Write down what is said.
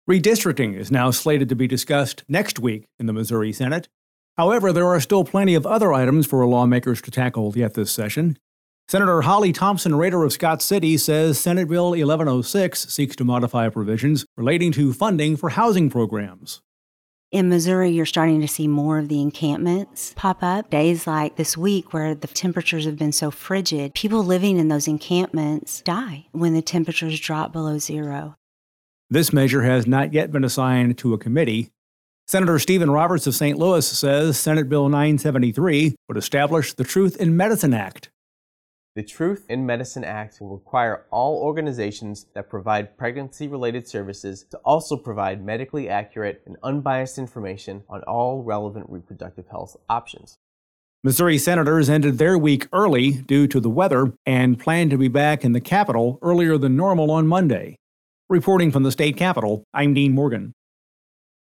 Redistricting is now slated to be discussed next week in the Missouri Senate. However, there are still plenty of other items for lawmakers to tackle yet this session. Senator Holly Thompson Rader of Scott City says Senate Bill 1106 seeks to modify provisions relating to funding for housing programs. In Missouri, you're starting to see more of the encampments pop up. Days like this week where the temperatures have been so frigid, people living in those encampments die when the temperatures drop below zero. This measure has not yet been assigned to a committee. Senator Stephen Roberts of St. Louis says Senate Bill 973 would establish the Truth in Medicine Act. The Truth in Medicine Act will require all organizations that provide pregnancy-related services to also provide medically accurate and unbiased information on all relevant reproductive health options. Missouri senators ended their week early due to the weather and plan to be back in the Capitol earlier than normal on Monday. Reporting from the state capitol, I'm Dean Morgan.